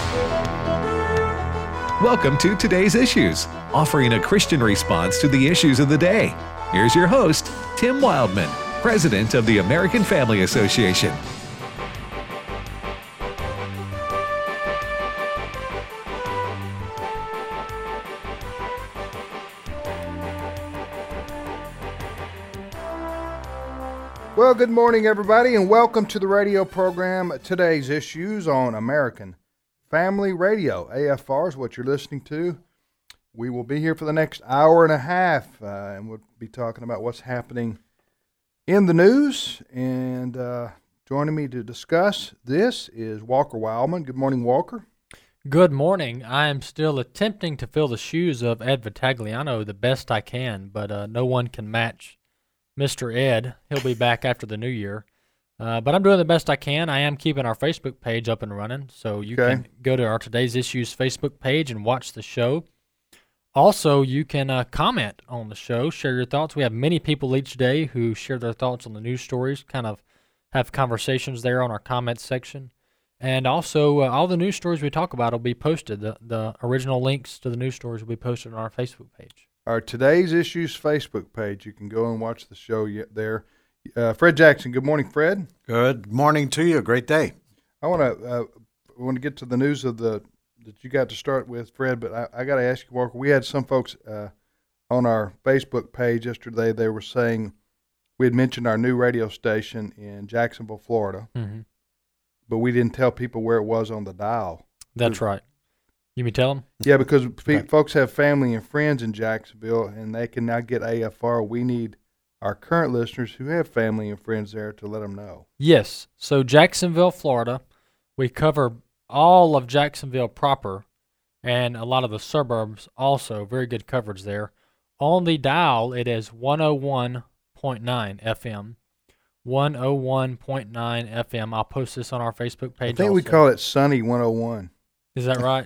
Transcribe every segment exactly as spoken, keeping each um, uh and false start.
Welcome to Today's Issues, offering a Christian response to the issues of the day. Here's your host, Tim Wildman, President of the American Family Association. Well, good morning, everybody, and welcome to the radio program, Today's Issues on American Family Radio. A F R is what you're listening to. We will be here for the next hour and a half, uh, and we'll be talking about what's happening in the news. And uh, joining me to discuss this is Walker Wildman. Good morning, Walker. Good morning. I am still attempting to fill the shoes of Ed Vitagliano the best I can, but uh, no one can match Mister Ed. He'll be back after the new year. Uh, but I'm doing the best I can. I am keeping our Facebook page up and running, so you Okay. can go to our Today's Issues Facebook page and watch the show. Also, you can uh, comment on the show, share your thoughts. We have many people each day who share their thoughts on the news stories, kind of have conversations there on our comments section. And also, uh, all the news stories we talk about will be posted. The, the original links to the news stories will be posted on our Facebook page. Our Today's Issues Facebook page. You can go and watch the show yet there. Uh, Fred Jackson. Good morning, Fred. Good morning to you. Great day. I want to uh, want to get to the news of the that you got to start with, Fred. But I, I got to ask you, Walker. We had some folks uh, on our Facebook page yesterday. They were saying we had mentioned our new radio station in Jacksonville, Florida, Mm-hmm. but we didn't tell people where it was on the dial. That's right. You mean tell them? Yeah, because pe- Okay. folks have family and friends in Jacksonville, and they can now get A F R. We need our current listeners who have family and friends there to let them know. Yes. So Jacksonville, Florida, we cover all of Jacksonville proper and a lot of the suburbs also. Very good coverage there. On the dial, it is one oh one point nine F M. one oh one point nine F M. I'll post this on our Facebook page I think we also. call it Sunny one oh one. Is that right?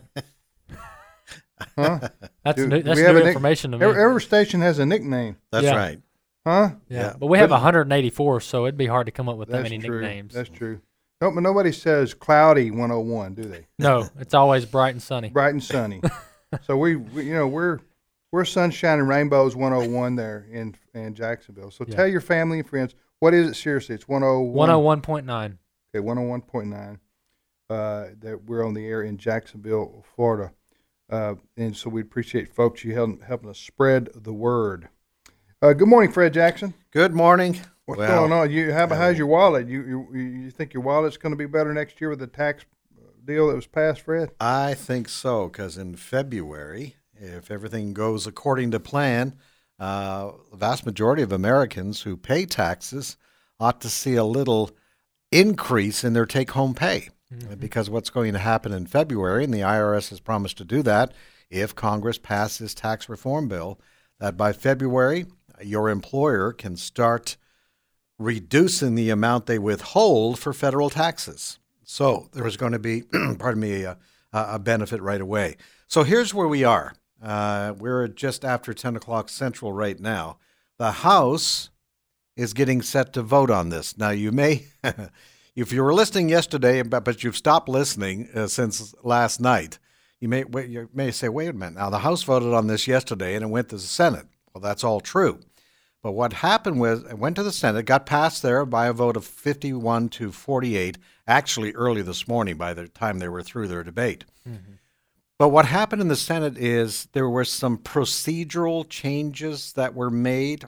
Huh? That's Do- new, do that's we have new a nick- information to me. Every, every station has a nickname, That's Yeah. right. huh? yeah. yeah. But we have But- one hundred eighty-four, so it'd be hard to come up with that That's many true. nicknames. That's true. No, but nobody says Cloudy one oh one, do they? No, it's always bright and sunny. Bright and sunny. So we, we, you know, we're we're Sunshine and Rainbows one oh one there in in Jacksonville. So Yeah. tell your family and friends. What is it? Seriously, it's one oh one. one oh one point nine. Okay, one oh one point nine. Uh, that we're on the air in Jacksonville, Florida, uh, and so we appreciate folks you helping helping us spread the word. Uh, good morning, Fred Jackson. Good morning. What's Well, going on? You how uh, how's your wallet? You you you think your wallet's going to be better next year with the tax deal that was passed, Fred? I think so, because in February, if everything goes according to plan, uh, the vast majority of Americans who pay taxes ought to see a little increase in their take-home pay. Mm-hmm. Because what's going to happen in February, and the I R S has promised to do that if Congress passes this tax reform bill, that by February, your employer can start reducing the amount they withhold for federal taxes. So there is going to be, pardon me, a, a benefit right away. So here's where we are. Uh, we're just after ten o'clock Central right now. The House is getting set to vote on this. Now, you may, if you were listening yesterday, but, but you've stopped listening uh, since last night, you may, wait, you may say, wait a minute. Now, the House voted on this yesterday, and it went to the Senate. Well, that's all true. But what happened was it went to the Senate, got passed there by a vote of fifty-one to forty-eight, actually early this morning by the time they were through their debate. Mm-hmm. But what happened in the Senate is there were some procedural changes that were made.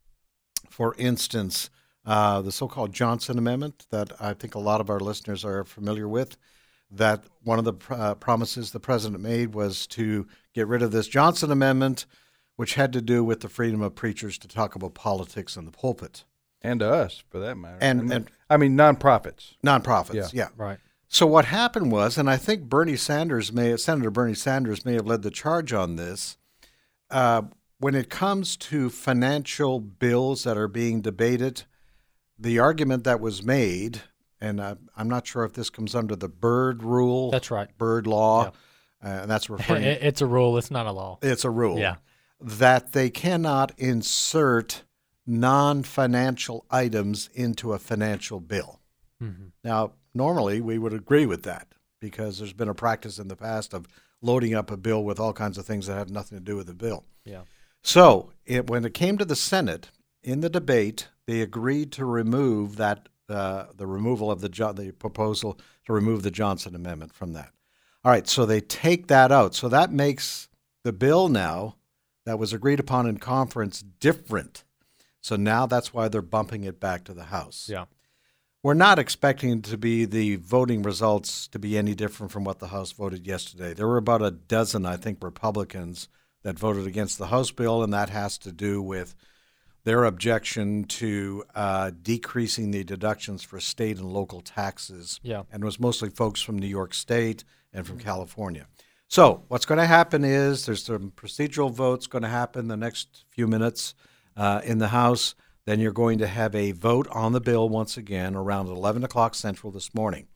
For instance, uh, the so-called Johnson Amendment that I think a lot of our listeners are familiar with, that one of the uh, promises the president made was to get rid of this Johnson Amendment, which had to do with the freedom of preachers to talk about politics in the pulpit. And to us, for that matter. And- I mean, and- I mean nonprofits. Nonprofits, Yeah. yeah. Right. So what happened was, and I think Bernie Sanders may, Senator Bernie Sanders may have led the charge on this, uh, when it comes to financial bills that are being debated, the argument that was made, and uh, I'm not sure if this comes under the Byrd rule. That's right. Byrd law, uh, and that's referring. It- It's a rule. It's not a law. It's a rule. Yeah. That they cannot insert non-financial items into a financial bill. Mm-hmm. Now, normally we would agree with that because there's been a practice in the past of loading up a bill with all kinds of things that have nothing to do with the bill. Yeah. So it, when it came to the Senate, in the debate, they agreed to remove that, uh, the removal of the jo- the proposal to remove the Johnson Amendment from that. All right, so they take that out. So that makes the bill now that was agreed upon in conference different. So now that's why they're bumping it back to the House. Yeah. We're not expecting to be the voting results to be any different from what the House voted yesterday. There were about a dozen, I think, Republicans that voted against the House bill, and that has to do with their objection to uh, decreasing the deductions for state and local taxes. Yeah. And it was mostly folks from New York State and from California. So what's going to happen is there's some procedural votes going to happen the next few minutes uh, in the House. Then you're going to have a vote on the bill once again around eleven o'clock Central this morning.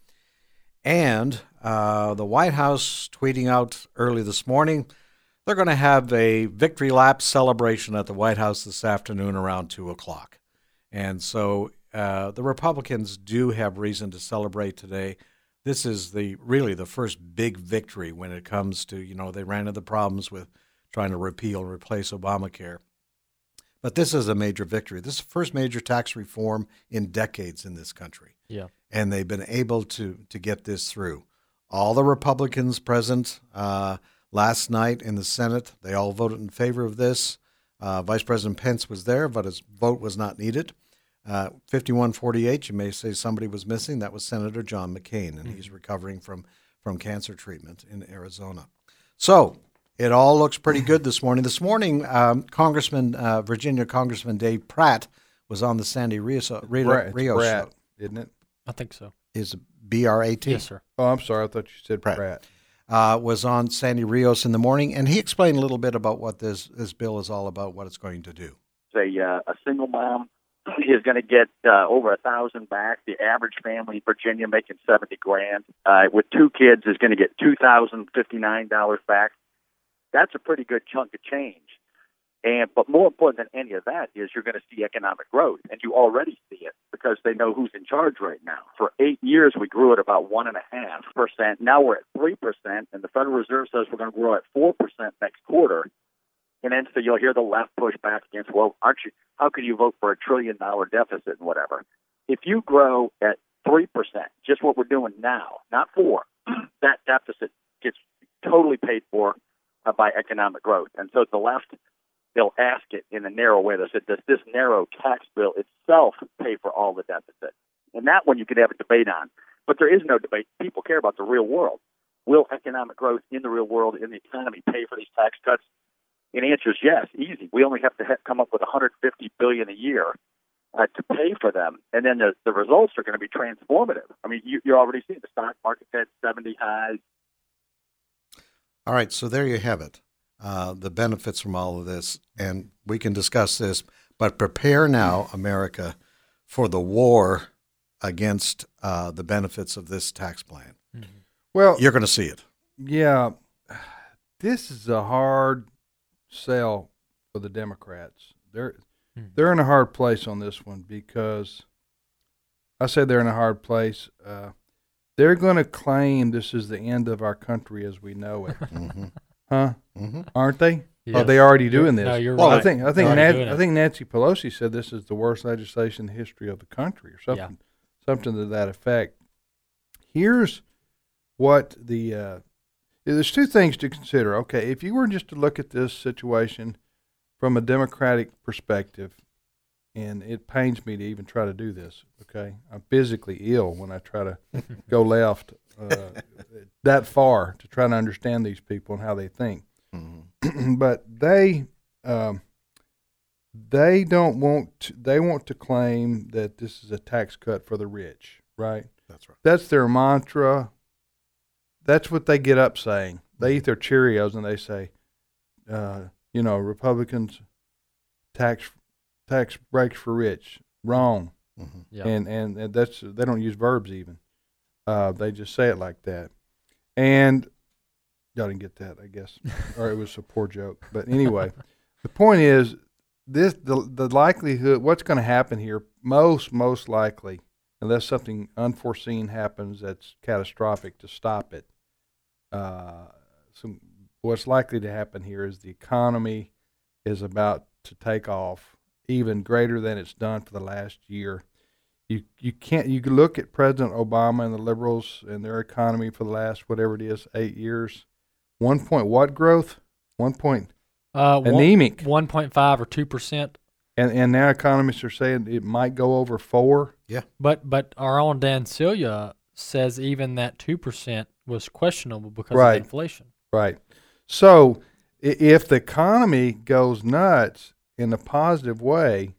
And uh, the White House tweeting out early this morning, they're going to have a victory lap celebration at the White House this afternoon around two o'clock. And so uh, the Republicans do have reason to celebrate today. This is the really the first big victory when it comes to, you know, they ran into the problems with trying to repeal and replace Obamacare. But this is a major victory. This is the first major tax reform in decades in this country. Yeah. And they've been able to to get this through. All the Republicans present uh, last night in the Senate, they all voted in favor of this. Uh, Vice President Pence was there, but his vote was not needed. Uh, fifty-one forty-eight, you may say somebody was missing. That was Senator John McCain, and mm-hmm. he's recovering from, from cancer treatment in Arizona. So it all looks pretty good this morning. This morning, um, Congressman, uh, Virginia Congressman Dave Pratt was on the Sandy Rios, Rio, Pratt, Rio Pratt, show. Isn't it? I think so. Is B R A T? Yes, sir. Oh, I'm sorry. I thought you said Pratt. Pratt. Uh, was on Sandy Rios in the morning, and he explained a little bit about what this, this bill is all about, what it's going to do. A, uh, a single mom is going to get uh, over a thousand back. The average family in Virginia making seventy grand uh, with two kids is going to get two thousand fifty nine dollars back. That's a pretty good chunk of change. And but more important than any of that is you're going to see economic growth, and you already see it because they know who's in charge right now. For eight years, we grew at about one and a half percent. Now we're at three percent, and the Federal Reserve says we're going to grow at four percent next quarter. And then so you'll hear the left push back against, well, aren't you? How could you vote for a trillion dollar deficit and whatever? If you grow at three percent, just what we're doing now, not four, that deficit gets totally paid for uh, by economic growth. And so the left, they'll ask it in a narrow way. They said, does this narrow tax bill itself pay for all the deficit? And that one you could have a debate on. But there is no debate. People care about the real world. Will economic growth in the real world, in the economy, pay for these tax cuts? And the answer is yes, easy. We only have to have come up with one hundred fifty billion dollars a year uh, to pay for them. And then the, the results are going to be transformative. I mean, you, you're already seeing the stock market at seventy highs. All right, so there you have it. Uh, the benefits from all of this, and we can discuss this, but prepare now, America, for the war against uh, the benefits of this tax plan. Mm-hmm. Well, you're going to see it. Yeah, this is a hard sell for the Democrats. They're mm-hmm. they're in a hard place on this one because I say they're in a hard place. Uh, they're going to claim this is the end of our country as we know it. mm-hmm. Huh? Mm-hmm. Aren't they? Yes. Are they already doing this? No, you're well, right. I think I think They're Nat, already I think Nancy Pelosi said this is the worst legislation in the history of the country, or something, Yeah. something to that effect. Here's what the uh, there's two things to consider. Okay, if you were just to look at this situation from a Democratic perspective, and it pains me to even try to do this. Okay, I'm physically ill when I try to go left uh, that far to try to understand these people and how they think. Mm-hmm. But they um, they don't want to, they want to claim that this is a tax cut for the rich, right? That's right. That's their mantra. That's what they get up saying. They eat their Cheerios and they say, uh, you know, Republicans tax tax breaks for rich. Wrong. Mm-hmm. Yeah. And, and and that's they don't use verbs even. Uh, they just say it like that. And y'all didn't get that, I guess, or it was a poor joke. But anyway, the point is this: the the likelihood, what's going to happen here, most most likely, unless something unforeseen happens that's catastrophic to stop it. Uh, some, what's likely to happen here is the economy is about to take off even greater than it's done for the last year. You you can't you can look at President Obama and the liberals and their economy for the last whatever it is eight years. One point what growth? One point uh, anemic. One point five or two percent. And and now economists are saying it might go over four. Yeah. But but our own Dan Celia says even that two percent was questionable because Right. of inflation. Right. So i- if the economy goes nuts in a positive way,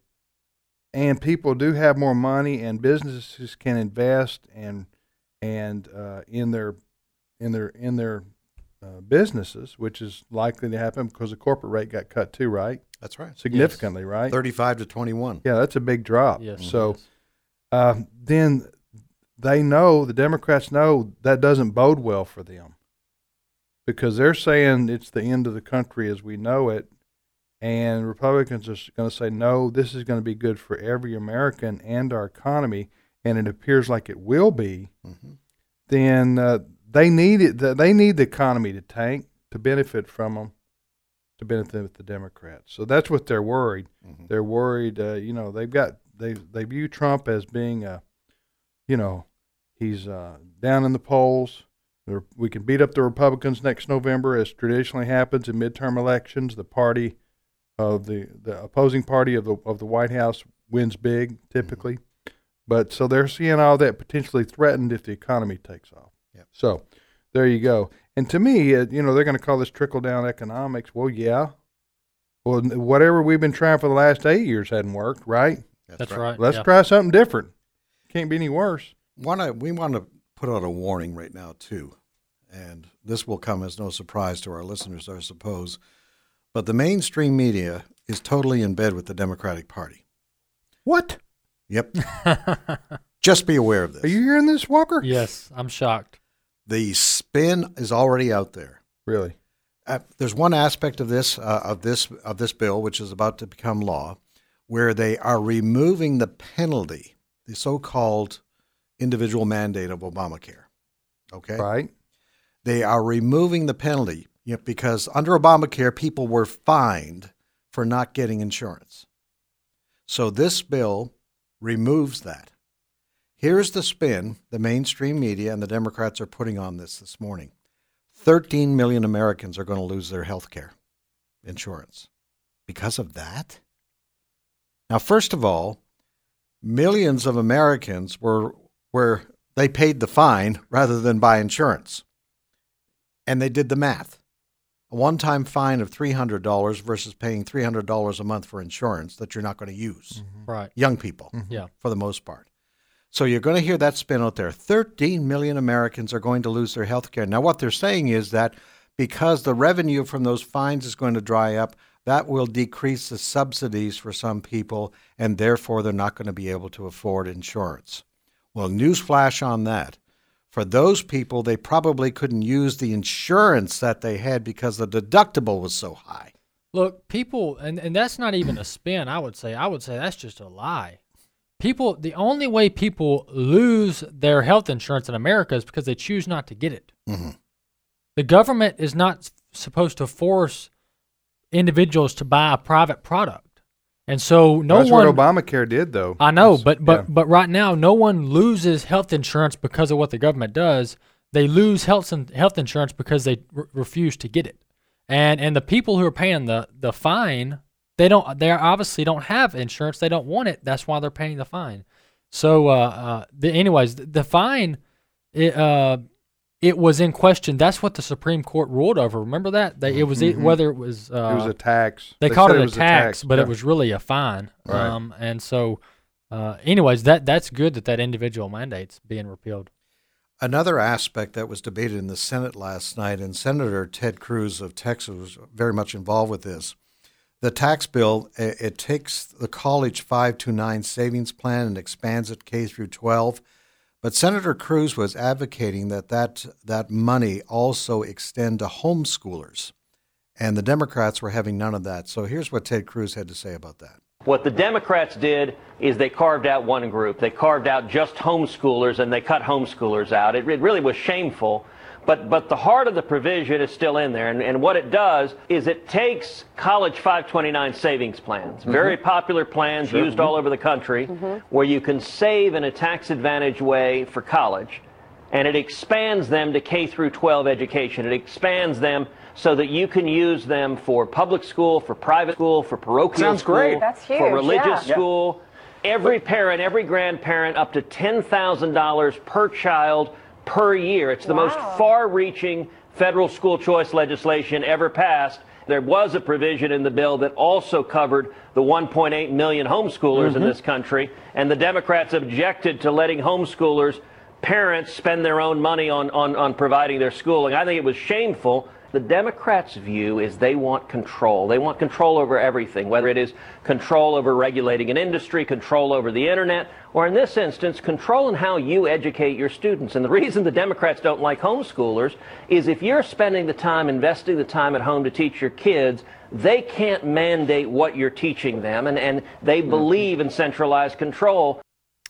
and people do have more money, and businesses can invest and and uh, in their in their in their uh, businesses, which is likely to happen because the corporate rate got cut too, right? That's right. Significantly, right? thirty-five to twenty-one. Yeah, that's a big drop. Yes. So yes. uh, then they know, the Democrats know that doesn't bode well for them because they're saying it's the end of the country as we know it. And Republicans are going to say, no, this is going to be good for every American and our economy, and it appears like it will be. Mm-hmm. Then uh, they need it. They need the economy to tank to benefit from them, to benefit the Democrats. So that's what they're worried. Mm-hmm. They're worried. Uh, you know, they've got they they view Trump as being a, you know, he's uh, down in the polls. They're, we can beat up the Republicans next November, as traditionally happens in midterm elections. The party of the, the opposing party of the of the White House wins big typically, mm-hmm. but so they're seeing all that potentially threatened if the economy takes off. Yep. So there you go. And to me, uh, you know, they're going to call this trickle down economics. Well, yeah. Well, whatever we've been trying for the last eight years hadn't worked, right? That's right. Let's yeah. try something different. Can't be any worse. Wanna, we want to put out a warning right now, too. And this will come as no surprise to our listeners, I suppose. But the mainstream media is totally in bed with the Democratic Party. What? Yep. Just be aware of this. Are you hearing this, Walker? Yes, I'm shocked. The spin is already out there. Really? Uh, there's one aspect of this uh, of this of this bill, which is about to become law, where they are removing the penalty, the so-called individual mandate of Obamacare. Okay. Right. They are removing the penalty, you know, because under Obamacare, people were fined for not getting insurance. So this bill removes that. Here's the spin the mainstream media and the Democrats are putting on this this morning. thirteen million Americans are going to lose their health care insurance because of that. Now, first of all, millions of Americans were where they paid the fine rather than buy insurance. And they did the math. A one-time fine of three hundred dollars versus paying three hundred dollars a month for insurance that you're not going to use. Mm-hmm. Right. Young people, Mm-hmm. Yeah. for the most part. So you're going to hear that spin out there. thirteen million Americans are going to lose their health care. Now, what they're saying is that because the revenue from those fines is going to dry up, that will decrease the subsidies for some people, and therefore they're not going to be able to afford insurance. Well, newsflash on that. For those people, they probably couldn't use the insurance that they had because the deductible was so high. Look, people, and, and that's not even a spin, I would say. I would say that's just a lie. People, the only way people lose their health insurance in America is because they choose not to get it. Mm-hmm. The government is not supposed to force individuals to buy a private product. And so no That's one what Obamacare did, though. I know, That's- but but yeah. but right now no one loses health insurance because of what the government does. They lose health and health insurance because they re- refuse to get it. And and the people who are paying the, the fine, they don't they obviously don't have insurance. They don't want it. That's why they're paying the fine. So uh, uh the, anyways, the, the fine it uh it was in question. That's what the Supreme Court ruled over. Remember that? They, it was Mhm. whether it was uh, It was a tax. they, called said it a was tax, but yeah. it was really a fine. Right. Um, and so, uh, anyways, that that's good that that individual mandate's being repealed. Another aspect that was debated in the Senate last night, and Senator Ted Cruz of Texas was very much involved with this. The tax bill, it, it takes the college five to nine savings plan and expands it K through twelve. But Senator Cruz was advocating that that, that money also extend to homeschoolers. And the Democrats were having none of that. So here's what Ted Cruz had to say about that. What the Democrats did is they carved out one group. They carved out just homeschoolers, and they cut homeschoolers out. It, it really was shameful. But, but the heart of the provision is still in there. And, and what it does is it takes college five twenty-nine savings plans, mm-hmm. very popular plans sure. used mm-hmm. all over the country, mm-hmm. where you can save in a tax-advantaged way for college. And it expands them to K through twelve education. It expands them so that you can use them for public school, for private school, for parochial Sounds school, great. That's huge, for religious yeah. school. Every parent, every grandparent, up to ten thousand dollars per child per year. It's the wow. most far-reaching federal school choice legislation ever passed. There was a provision in the bill that also covered the one point eight million homeschoolers mm-hmm. in this country, and the Democrats objected to letting homeschoolers, parents, spend their own money on, on, on providing their schooling. I think it was shameful. The Democrats' view is they want control. They want control over everything, whether it is control over regulating an industry, control over the internet, or in this instance, control in how you educate your students. And the reason the Democrats don't like homeschoolers is if you're spending the time, investing the time at home to teach your kids, they can't mandate what you're teaching them, and, and they believe in centralized control.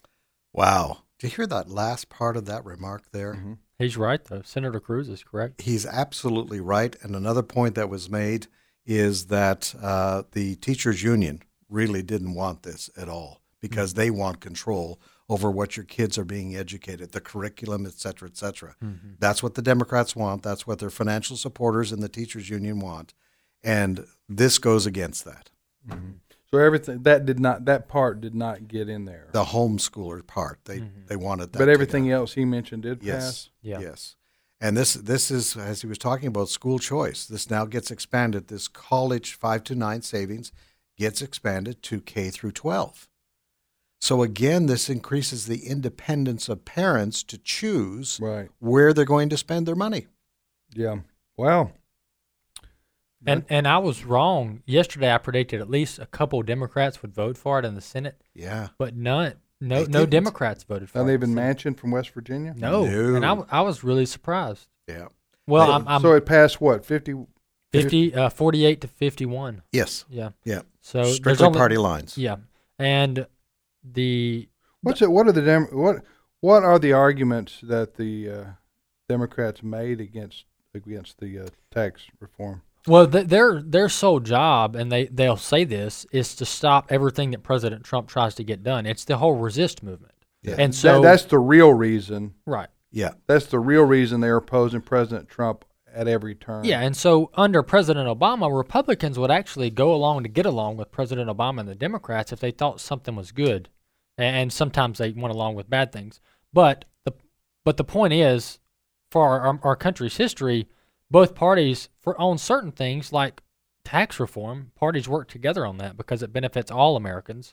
Wow. Did you hear that last part of that remark there? Mm-hmm. He's right, though. Senator Cruz is correct. He's absolutely right. And another point that was made is that uh, the teachers' union really didn't want this at all because mm-hmm. they want control over what your kids are being educated, the curriculum, et cetera, et cetera. Mm-hmm. That's what the Democrats want. That's what their financial supporters in the teachers' union want. And this goes against that. Mm-hmm. So everything that did not that part did not get in there. The homeschooler part, they mm-hmm. they wanted that. But everything else he mentioned did yes. pass. Yeah. Yes, and this this is, as he was talking about, school choice. This now gets expanded. This college five to nine savings gets expanded to K through twelve. So again, this increases the independence of parents to choose right. where they're going to spend their money. Yeah. Wow. And and I was wrong. Yesterday I predicted at least a couple Democrats would vote for it in the Senate. Yeah. But none, no no Democrats voted for Not it. Not even Manchin from West Virginia? No. no. And I, I was really surprised. Yeah. Well, so, I'm, I'm so it passed what, fifty? fifty, uh, forty-eight to fifty-one. Yes. Yeah. Yeah. So strictly only, party lines. Yeah. And the What's it what are the Dem- what what are the arguments that the uh, Democrats made against against the uh, tax reform? Well, th- their their sole job, and they, they'll say this, is to stop everything that President Trump tries to get done. It's the whole resist movement. Yeah. And so that, that's the real reason. Right. Yeah. That's the real reason they're opposing President Trump at every turn. Yeah, and so under President Obama, Republicans would actually go along to get along with President Obama and the Democrats if they thought something was good. And sometimes they went along with bad things. But the but the point is, for our, our country's history, both parties, for on certain things like tax reform, parties work together on that because it benefits all Americans.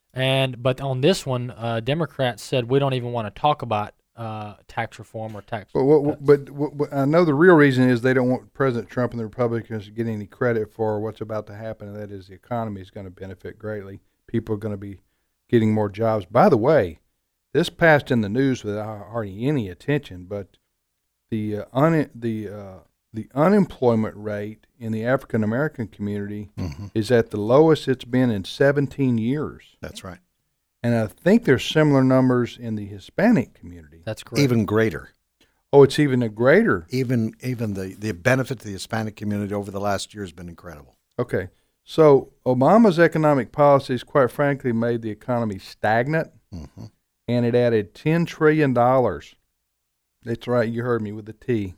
And but on this one, uh, Democrats said we don't even want to talk about uh, tax reform or tax. But what, but what, what, I know the real reason is they don't want President Trump and the Republicans to get any credit for what's about to happen, and that is the economy is going to benefit greatly. People are going to be getting more jobs. By the way, this passed in the news without hardly any attention, but the uh, un, the uh, the unemployment rate in the African American community mm-hmm. is at the lowest it's been in seventeen years. That's right. And I think there's similar numbers in the Hispanic community. That's correct. Even greater. Oh, it's even a greater. Even even the, the benefit to the Hispanic community over the last year has been incredible. Okay. So Obama's economic policies, quite frankly, made the economy stagnant, mm-hmm. and it added ten trillion dollars. That's right, you heard me with the T.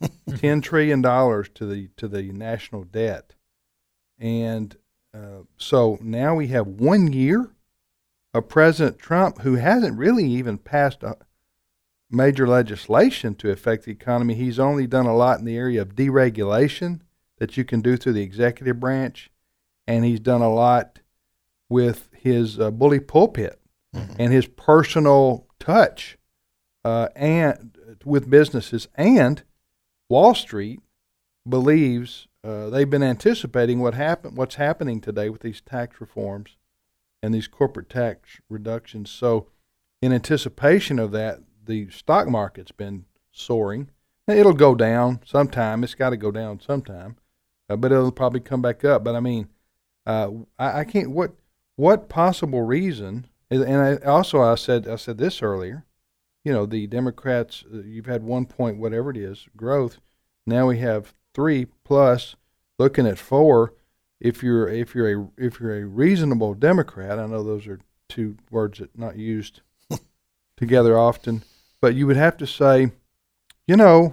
ten trillion dollars to the to the national debt. And uh, so now we have one year of President Trump who hasn't really even passed a major legislation to affect the economy. He's only done a lot in the area of deregulation that you can do through the executive branch. And he's done a lot with his uh, bully pulpit mm-hmm. and his personal touch uh, and with businesses. And Wall Street believes uh, they've been anticipating what happen, what's happening today with these tax reforms and these corporate tax reductions. So in anticipation of that, the stock market's been soaring. It'll go down sometime. It's got to go down sometime, uh, but it'll probably come back up. But, I mean, Uh, I, I can't. What what possible reason? And I also I said I said this earlier. You know, the Democrats. Uh, you've had one point whatever it is growth. Now we have three plus. Looking at four. If you're if you're a if you're a reasonable Democrat, I know those are two words that not used together often, but you would have to say, you know,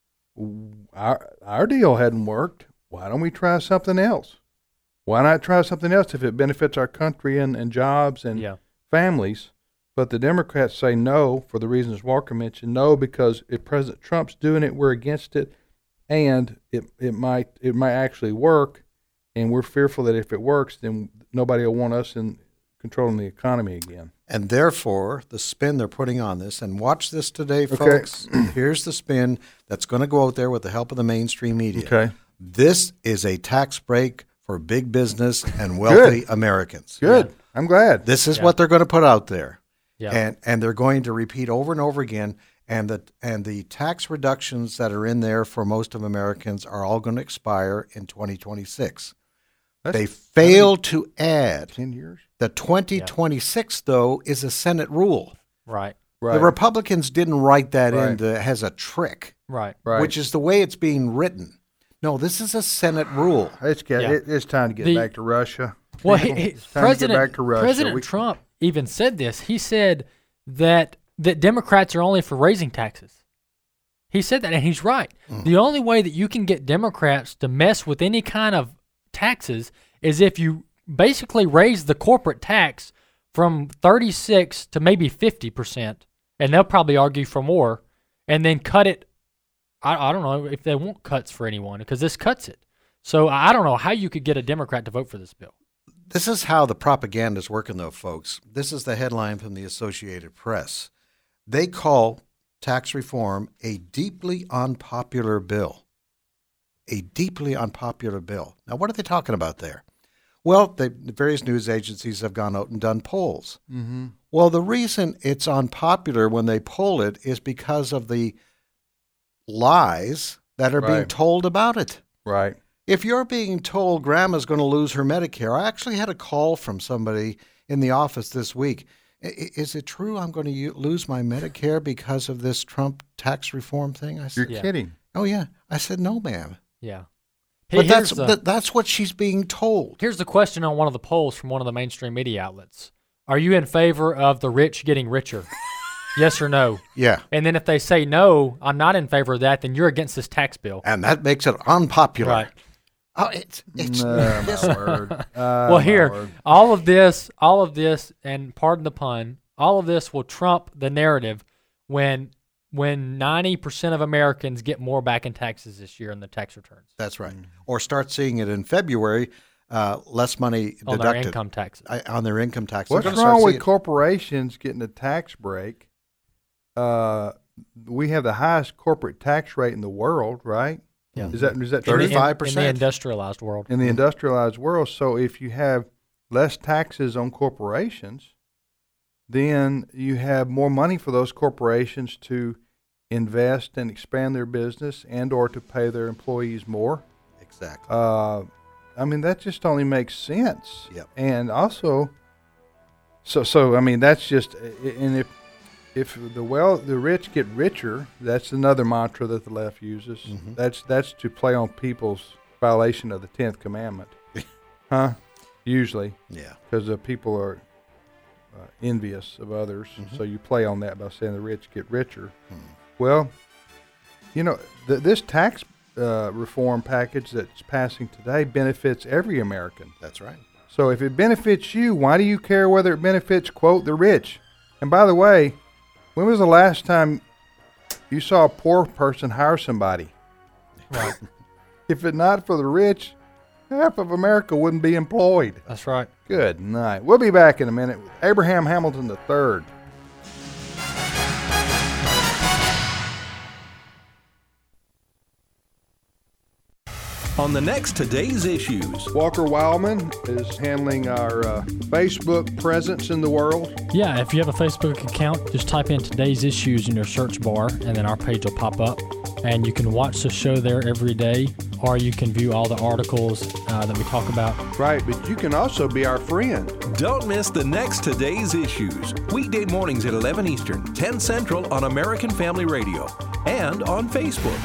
our our deal hadn't worked. Why don't we try something else? Why not try something else if it benefits our country and, and jobs and Yeah. families? But the Democrats say no for the reasons Walker mentioned. No, because if President Trump's doing it, we're against it, and it it might it might actually work, and we're fearful that if it works, then nobody will want us in controlling the economy again. And therefore, the spin they're putting on this, and watch this today, Okay. folks. Here's the spin that's going to go out there with the help of the mainstream media. Okay. This is a tax break for big business and wealthy Good. Americans. Good. I'm glad. This is Yeah. what they're going to put out there. Yeah. And and they're going to repeat over and over again. And the and the tax reductions that are in there for most of Americans are all going to expire in twenty twenty-six. That's They failed to add ten years. the twenty twenty-six, though, is a Senate rule. Right. Right. The Republicans didn't write that Right. into as a trick, Right. right. which is the way it's being written. No, this is a Senate rule. It's got, Yeah. it, it's time to get The- back to Russia. Well, People, he, he, it's time President to get back to Russia. President We- Trump even said this. He said that that Democrats are only for raising taxes. He said that, and he's right. Mm. The only way that you can get Democrats to mess with any kind of taxes is if you basically raise the corporate tax from thirty-six to maybe fifty percent, and they'll probably argue for more, and then cut it. I, I don't know if they want cuts for anyone because this cuts it. So I don't know how you could get a Democrat to vote for this bill. This is how the propaganda is working, though, folks. This is the headline from the Associated Press. They call tax reform a deeply unpopular bill. A deeply unpopular bill. Now, what are they talking about there? Well, they, the various news agencies have gone out and done polls. Mm-hmm. Well, the reason it's unpopular when they poll it is because of the lies that are being Right. told about it. Right. If you're being told grandma's going to lose her Medicare, I actually had a call from somebody in the office this week. I- Is it true I'm going to u- lose my Medicare because of this Trump tax reform thing? I You're said, Yeah. kidding. oh, yeah. I said, no, ma'am. Yeah. But Here's that's, the- that, that's what she's being told. Here's the question on one of the polls from one of the mainstream media outlets. Are you in favor of the rich getting richer? Yes or no? Yeah. And then if they say no, I'm not in favor of that, then you're against this tax bill. And that makes it unpopular. Right. Oh, it's, it's, No, this- my word. Uh, Well, my here, word. all of this, all of this, and pardon the pun, all of this will trump the narrative when when ninety percent of Americans get more back in taxes this year in the tax returns That's right. Or start seeing it in February, uh, less money on deducted their income taxes. I- on their income tax. They're What's gonna start wrong with seeing- corporations getting a tax break? Uh, we have the highest corporate tax rate in the world, right? Yeah. Is that is that In the- true? in- thirty-five in the percent. industrialized world. In the industrialized world, so if you have less taxes on corporations, then you have more money for those corporations to invest and expand their business and or to pay their employees more. Exactly. Uh, I mean, that just only makes sense. Yep. And also, so so I mean, that's just and if if the well the rich get richer, that's another mantra that the left uses. Mhm. That's that's to play on people's violation of the tenth commandment, huh? Usually, Yeah. because the people are uh, envious of others, Mhm. so you play on that by saying the rich get richer. Hmm. Well, you know, th- this tax uh, reform package that's passing today benefits every American. That's right. So if it benefits you, why do you care whether it benefits, quote, the rich? And by the way, when was the last time you saw a poor person hire somebody? Right. If it not for the rich, half of America wouldn't be employed. That's right. Good night. We'll be back in a minute with Abraham Hamilton the third. On the next Today's Issues. Walker Wildman is handling our uh, Facebook presence in the world. Yeah, if you have a Facebook account, just type in today's issues in your search bar, and then our page will pop up. and you can watch the show there every day, or you can view all the articles uh, that we talk about. Right, but you can also be our friend. Don't miss the next Today's Issues, weekday mornings at eleven Eastern, ten Central on American Family Radio and on Facebook.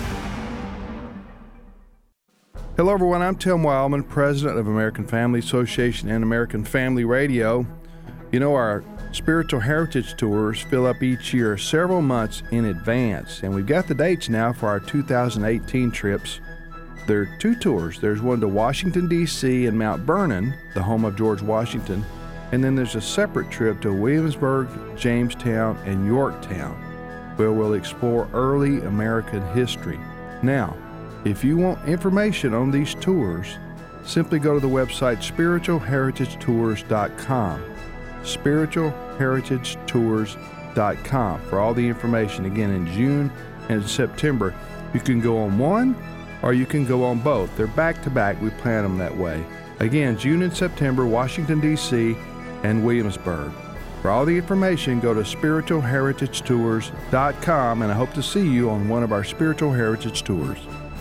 Hello, everyone. I'm Tim Wildman, president of American Family Association and American Family Radio. You know, our Spiritual Heritage Tours fill up each year several months in advance, and we've got the dates now for our two thousand eighteen trips. There are two tours. There's one to Washington, D C and Mount Vernon, the home of George Washington, and then there's a separate trip to Williamsburg, Jamestown, and Yorktown, where we'll explore early American history. Now, if you want information on these tours, simply go to the website spiritual heritage tours dot com. spiritual heritage tours dot com for all the information. Again, in June and September, you can go on one or you can go on both. They're back to back. We plan them that way. Again, June and September, Washington, D C and Williamsburg. For all the information, go to spiritual heritage tours dot com, and I hope to see you on one of our Spiritual Heritage Tours.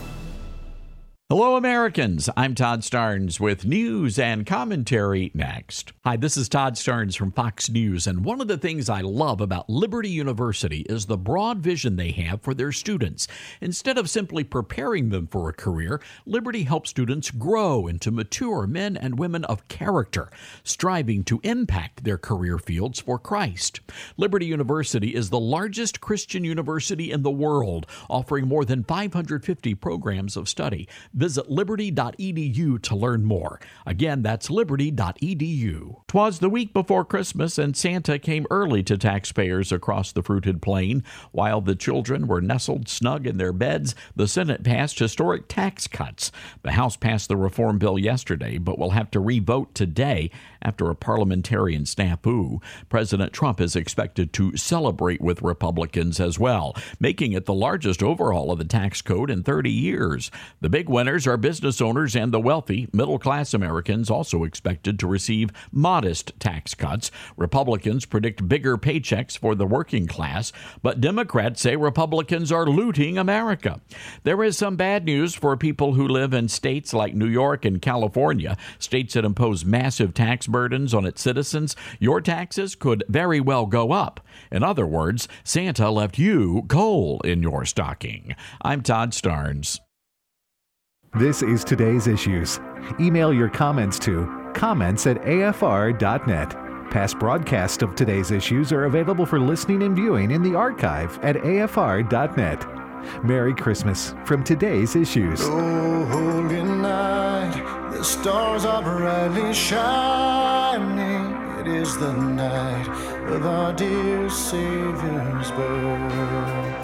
Hello, Americans. I'm Todd Starnes with news and commentary next. Hi, this is Todd Starnes from Fox News, and one of the things I love about Liberty University is the broad vision they have for their students. Instead of simply preparing them for a career, Liberty helps students grow into mature men and women of character, striving to impact their career fields for Christ. Liberty University is the largest Christian university in the world, offering more than five hundred fifty programs of study. Visit liberty dot e d u to learn more. Again, that's liberty dot e d u. 'Twas the week before Christmas, and Santa came early to taxpayers across the fruited plain. While the children were nestled snug in their beds, the Senate passed historic tax cuts. The House passed the reform bill yesterday, but will have to re-vote today after a parliamentarian snafu. President Trump is expected to celebrate with Republicans as well, making it the largest overhaul of the tax code in thirty years. The big winner are business owners and the wealthy. Middle-class Americans also expected to receive modest tax cuts. Republicans predict bigger paychecks for the working class, but Democrats say Republicans are looting America. There is some bad news for people who live in states like New York and California, states that impose massive tax burdens on its citizens. Your taxes could very well go up. In other words, Santa left you coal in your stocking. I'm Todd Starnes. This is Today's Issues. Email your comments to comments at a f r dot net. Past broadcasts of Today's Issues are available for listening and viewing in the archive at a f r dot net. Merry Christmas from Today's Issues. Oh, holy night, the stars are brightly shining. It is the night of our dear Savior's birth.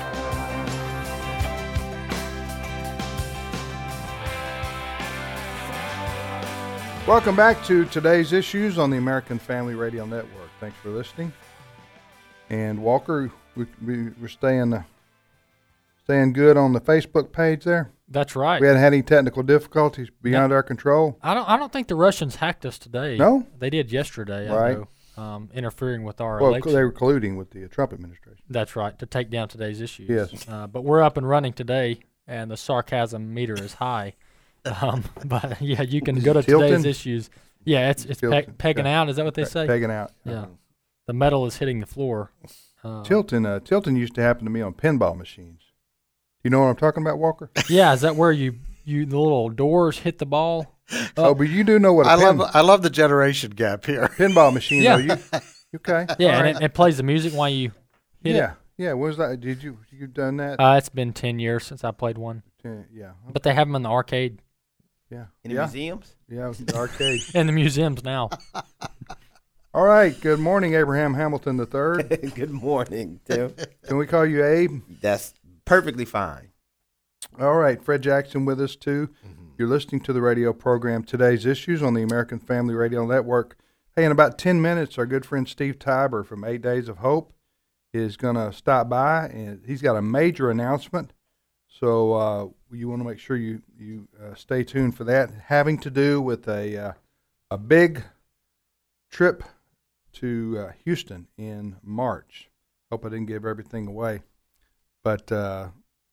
Welcome back to Today's Issues on the American Family Radio Network. Thanks for listening. And Walker, we, we, we're staying uh, staying good on the Facebook page there. That's right. We hadn't had any technical difficulties beyond no, our control. I don't. I don't think the Russians hacked us today. No, they did yesterday. Right, I know, um, interfering with our well, election. they were colluding with the Trump administration. That's right, to take down Today's Issues. Yes, uh, but we're up and running today, and the sarcasm meter is high. Um, but yeah, you can go to Tilting? Today's Issues. Yeah, it's it's pe- pegging yeah. out. Is that what they say? Pegging out. Yeah, uh-huh. The metal is hitting the floor. Uh, Tilting, uh, tilting used to happen to me on pinball machines. You know what I'm talking about, Walker? Yeah, is that where you you the little doors hit the ball? Oh, oh but you do know what a I pin, love I love the generation gap here. Pinball machine. Yeah. Though, you okay? Yeah, All and right. it, it plays the music while you hit yeah. it. Yeah, what was that? Did you you done that? Uh, it's been ten years since I played one. Ten, yeah. But they have them in the arcade. Yeah. In the yeah. museums? Yeah, the arcade. In the museums now. All right. Good morning, Abraham Hamilton the third. Good morning, Tim. Can we call you Abe? That's perfectly fine. All right. Fred Jackson with us, too. Mm-hmm. You're listening to the radio program Today's Issues on the American Family Radio Network. Hey, in about ten minutes, our good friend Steve Tiber from Eight Days of Hope is going to stop by, and he's got a major announcement. So uh, you want to make sure you, you uh, stay tuned for that, having to do with a, uh, a big trip to uh, Houston in March. Hope I didn't give everything away. But uh,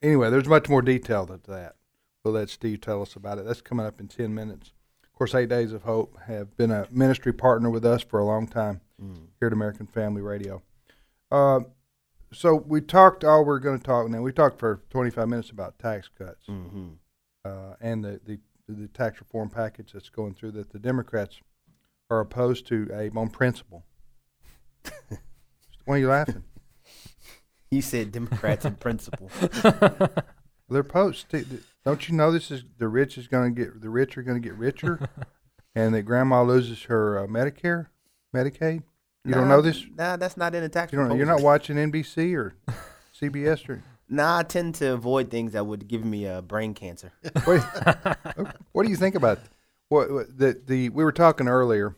anyway, there's much more detail than that. We'll let Steve tell us about it. That's coming up in ten minutes. Of course, Eight Days of Hope have been a ministry partner with us for a long time mm. here at American Family Radio. Uh, so we talked, all we're going to talk now, we talked for twenty-five minutes about tax cuts mm-hmm. uh, and the, the, the tax reform package that's going through that the Democrats are opposed to, Abe, on principle. Why are you laughing? You said Democrats in principle. They're opposed. Don't you know this is the rich is going to get the rich are going to get richer, and that Grandma loses her uh, Medicare, Medicaid. You nah, don't know this? Nah, that's not in the tax. You don't. You're not watching N B C or C B S or. Nah, I tend to avoid things that would give me uh, brain cancer. What, what do you think about what, what the the we were talking earlier?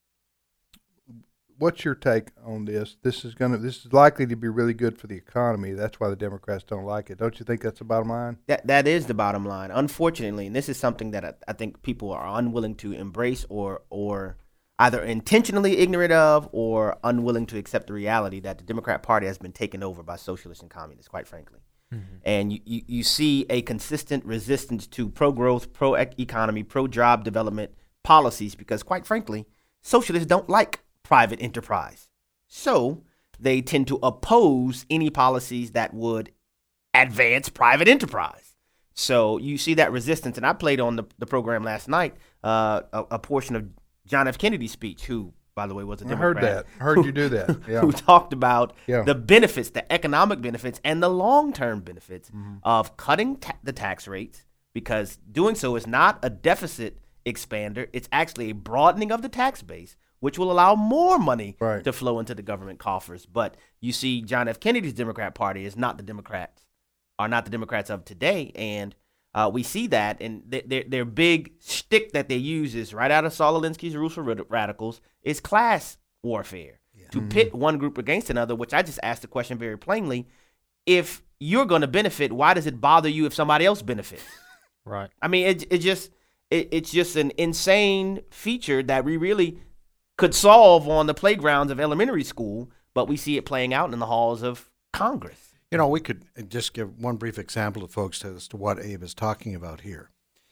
What's your take on this? This is gonna. This is likely to be really good for the economy. That's why the Democrats don't like it. Don't you think that's the bottom line? That that is the bottom line. Unfortunately, and this is something that I, I think people are unwilling to embrace, or or either intentionally ignorant of, or unwilling to accept the reality that the Democrat Party has been taken over by socialists and communists. Quite frankly, mm-hmm. and you, you you see a consistent resistance to pro-growth, pro-economy, pro-job development policies because, quite frankly, socialists don't like private enterprise. So they tend to oppose any policies that would advance private enterprise. So you see that resistance. And I played on the, the program last night uh, a, a portion of John F. Kennedy's speech, who, by the way, was a Democrat. I heard that. I heard who, you do that. Yeah. Who talked about yeah. the benefits, the economic benefits, and the long-term benefits mm-hmm. of cutting ta- the tax rates, because doing so is not a deficit expander. It's actually a broadening of the tax base, which will allow more money right. to flow into the government coffers. But you see, John F. Kennedy's Democrat Party is not the Democrats, are not the Democrats of today. And uh, we see that. And th- their, their big shtick that they use is right out of Saul Alinsky's Rules for Radicals is class warfare, yeah. to mm-hmm. pit one group against another, which I just asked the question very plainly. If you're going to benefit, why does it bother you if somebody else benefits? Right. I mean, it, it just it, it's just an insane feature that we really – could solve on the playgrounds of elementary school, but we see it playing out in the halls of Congress. You know, we could just give one brief example to folks as to what Abe is talking about here.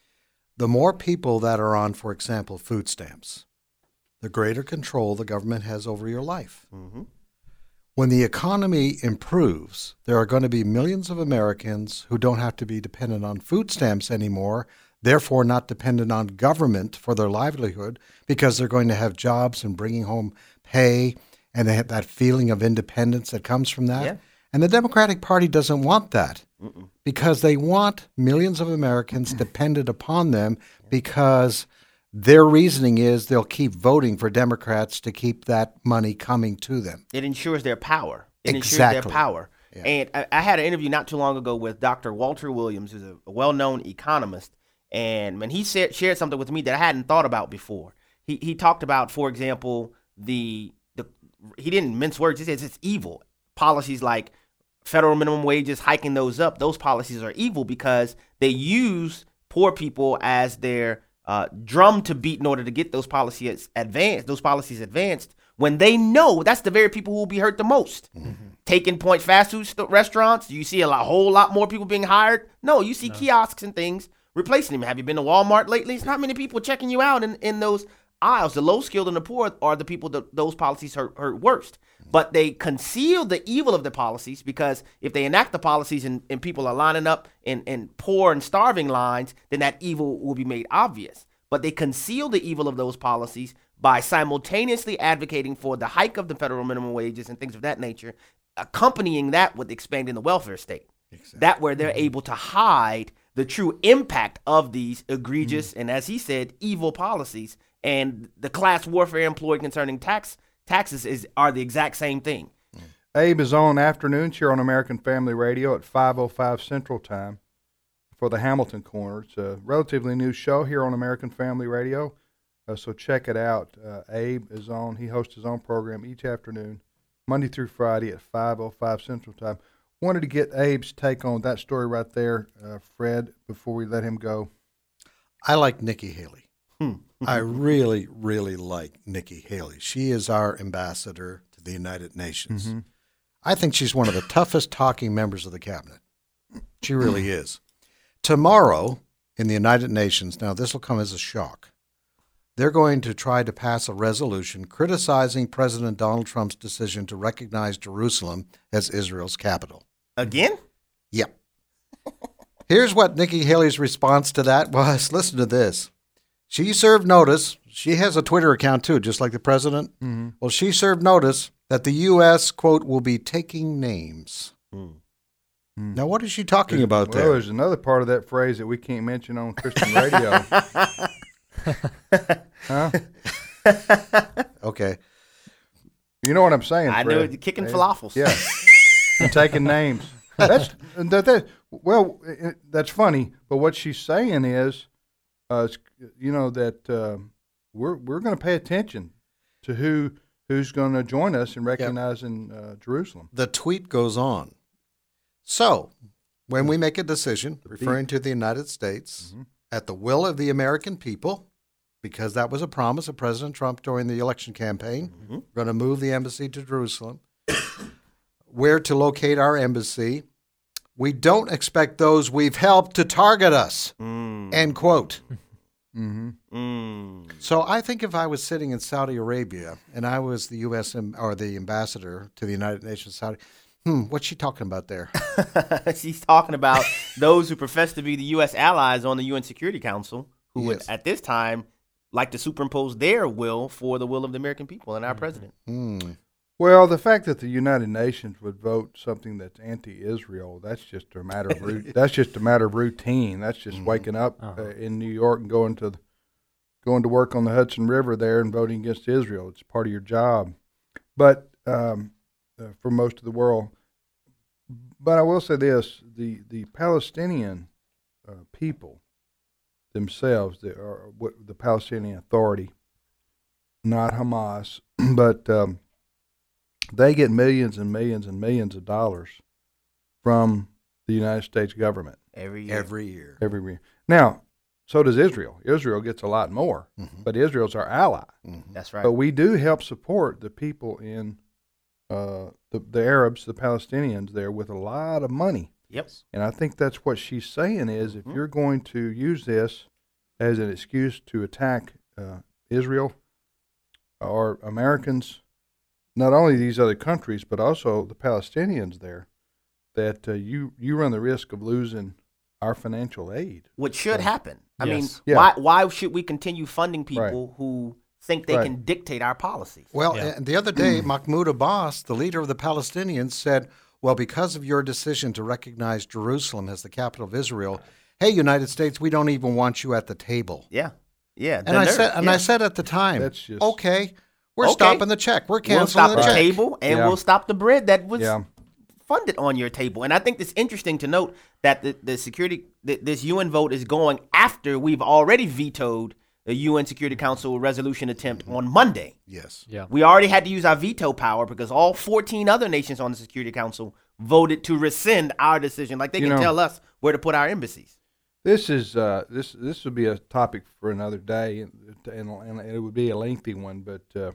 The more people that are on, for example, food stamps, the greater control the government has over your life. Mm-hmm. When the economy improves, there are going to be millions of Americans who don't have to be dependent on food stamps anymore, therefore not dependent on government for their livelihood, because they're going to have jobs and bringing home pay, and they have that feeling of independence that comes from that. Yeah. And the Democratic Party doesn't want that Mm-mm. because they want millions of Americans dependent upon them, because their reasoning is they'll keep voting for Democrats to keep that money coming to them. It ensures their power. It exactly. ensures their power. Yeah. And I, I had an interview not too long ago with Doctor Walter Williams, who's a, a well-known economist. And when he said, shared something with me that I hadn't thought about before, he he talked about, for example, the the he didn't mince words. He says it's evil. Policies like federal minimum wages, hiking those up, those policies are evil because they use poor people as their uh, drum to beat in order to get those policies advanced. Those policies advanced when they know that's the very people who will be hurt the most. Mm-hmm. Taking point fast food st- restaurants, you see a lot, whole lot more people being hired. No, you see no. kiosks and things replacing them. Have you been to Walmart lately? It's not many people checking you out in, in those aisles. The low skilled and the poor are the people that those policies hurt, hurt worst. But they conceal the evil of the policies, because if they enact the policies and, and people are lining up in, in poor and starving lines, then that evil will be made obvious. But they conceal the evil of those policies by simultaneously advocating for the hike of the federal minimum wages and things of that nature, accompanying that with expanding the welfare state. Exactly. That where they're able to hide the true impact of these egregious mm. and, as he said, evil policies. And the class warfare employed concerning tax taxes is are the exact same thing. Mm. Abe is on afternoons here on American Family Radio at five oh five Central Time for the Hamilton Corner. It's a relatively new show here on American Family Radio, uh, so check it out. Uh, Abe is on. He hosts his own program each afternoon, Monday through Friday at five oh five Central Time. Wanted to get Abe's take on that story right there, uh, Fred, before we let him go. I like Nikki Haley. Hmm. I really, really like Nikki Haley. She is our ambassador to the United Nations. Mm-hmm. I think she's one of the toughest talking members of the cabinet. She really is. Tomorrow in the United Nations, now this will come as a shock, they're going to try to pass a resolution criticizing President Donald Trump's decision to recognize Jerusalem as Israel's capital. Again? Yep. Here's what Nikki Haley's response to that was. Listen to this. She served notice. She has a Twitter account, too, just like the president. Mm-hmm. Well, she served notice that the U S, quote, will be taking names. Mm. Now, what is she talking there's, about well, there? Well, there's another part of that phrase that we can't mention on Christian radio. Huh? Okay. You know what I'm saying, I Fred? know, kicking falafels. Yeah. And taking names. That's that, that. Well, it, that's funny. But what she's saying is, uh, you know, that uh, we're we're going to pay attention to who who's going to join us in recognizing uh, Jerusalem. The tweet goes on. So, when we make a decision referring to the United States mm-hmm. at the will of the American people, because that was a promise of President Trump during the election campaign, mm-hmm. we're going to move the embassy to Jerusalem. Where to locate our embassy? We don't expect those we've helped to target us. Mm. End quote. Mm-hmm. Mm. So I think if I was sitting in Saudi Arabia and I was the U S or the ambassador to the United Nations, Saudi, hmm, what's she talking about there? She's talking about those who profess to be the U S allies on the U N Security Council, who yes. would at this time like to superimpose their will for the will of the American people and our mm. president. Mm. Well, the fact that the United Nations would vote something that's anti-Israel, that's just a matter of root, that's just a matter of routine. That's just mm-hmm. waking up uh-huh. uh, in New York and going to going to work on the Hudson River there and voting against Israel. It's part of your job. But um, uh, for most of the world, but I will say this: the the Palestinian uh, people themselves, the, are, the Palestinian Authority, not Hamas, but um, they get millions and millions and millions of dollars from the United States government. Every year. Every year. Every year. Now, so does Israel. Israel gets a lot more, mm-hmm. but Israel's our ally. Mm-hmm. That's right. But we do help support the people in uh, the, the Arabs, the Palestinians there with a lot of money. Yep. And I think that's what she's saying is if mm-hmm. you're going to use this as an excuse to attack uh, Israel or Americans, not only these other countries, but also the Palestinians there, that uh, you, you run the risk of losing our financial aid. Which should so, happen. I yes. mean, yeah. why why should we continue funding people right. who think they right. can dictate our policies? Well, yeah. and the other day, Mahmoud Abbas, the leader of the Palestinians, said, well, because of your decision to recognize Jerusalem as the capital of Israel, hey, United States, we don't even want you at the table. Yeah. Yeah. And I nerve. said and yeah. I said at the time, That's just, okay, we're okay. stopping the check. We're canceling we'll stop the, the check. table and yeah. we'll stop the bread that was yeah. funded on your table. And I think it's interesting to note that the, the security the, this U N vote is going after we've already vetoed the U N Security Council resolution attempt on Monday. Yes. Yeah. We already had to use our veto power because all fourteen other nations on the Security Council voted to rescind our decision. Like they you can know, tell us where to put our embassies. This is uh, this this would be a topic for another day, and, and, and it would be a lengthy one. But uh,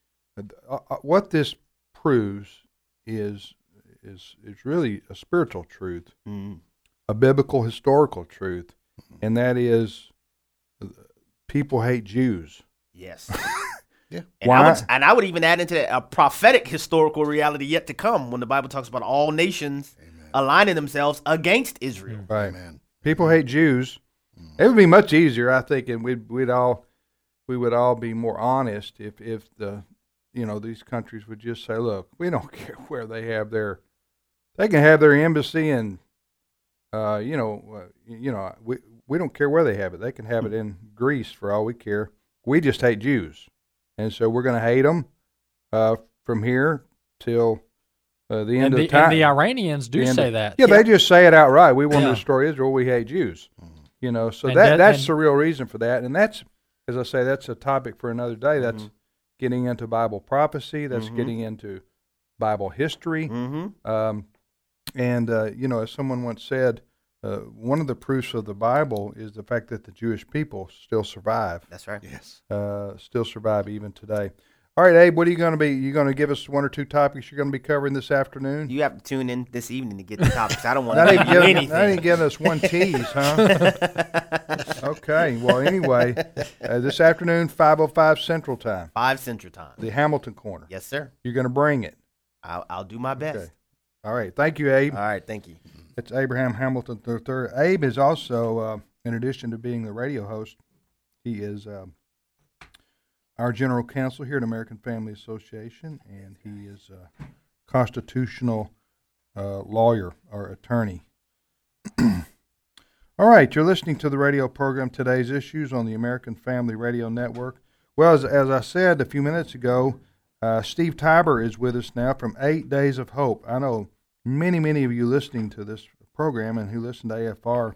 uh, what this proves is is is really a spiritual truth, mm. a biblical historical truth, and that is uh, people hate Jews. Yes. Yeah. And Why? I, would, and I would even add into that a prophetic historical reality yet to come when the Bible talks about all nations Amen. Aligning themselves against Israel. Right. Amen. People hate Jews. It would be much easier, I think, and we'd we'd all we would all be more honest if if the you know these countries would just say, look, we don't care where they have their, they can have their embassy in, uh, you know, uh, you know, we we don't care where they have it. They can have it in Greece for all we care. We just hate Jews, and so we're going to hate them uh, from here till. Uh, the end and, of the, the time. and the Iranians do the say of, that. Yeah, yeah, they just say it outright. We want yeah. to destroy Israel. We hate Jews. Mm-hmm. You know, so and that, that that's and, the real reason for that. And that's, as I say, that's a topic for another day. That's mm-hmm. getting into Bible prophecy. That's mm-hmm. getting into Bible history. Mm-hmm. Um, and, uh, you know, as someone once said, uh, one of the proofs of the Bible is the fact that the Jewish people still survive. That's right. Yes. Uh, still survive even today. All right, Abe, what are you going to be? You going to give us one or two topics you're going to be covering this afternoon? You have to tune in this evening to get the topics. I don't want That to ain't give you giving, anything. that ain't giving us one tease, huh? Okay. Well, anyway, uh, this afternoon, five oh five Central Time, Five Central Time. the Hamilton Corner. Yes, sir. You're going to bring it. I'll, I'll do my best. Okay. All right. Thank you, Abe. All right. Thank you. It's Abraham Hamilton the third. Abe is also, uh, in addition to being the radio host, he is uh, our general counsel here at American Family Association, and he is a constitutional uh, lawyer or attorney. All right, you're listening to the radio program Today's Issues on the American Family Radio Network. Well, as, as I said a few minutes ago, uh, Steve Tiber is with us now from Eight Days of Hope. I know many, many of you listening to this program and who listen to A F R,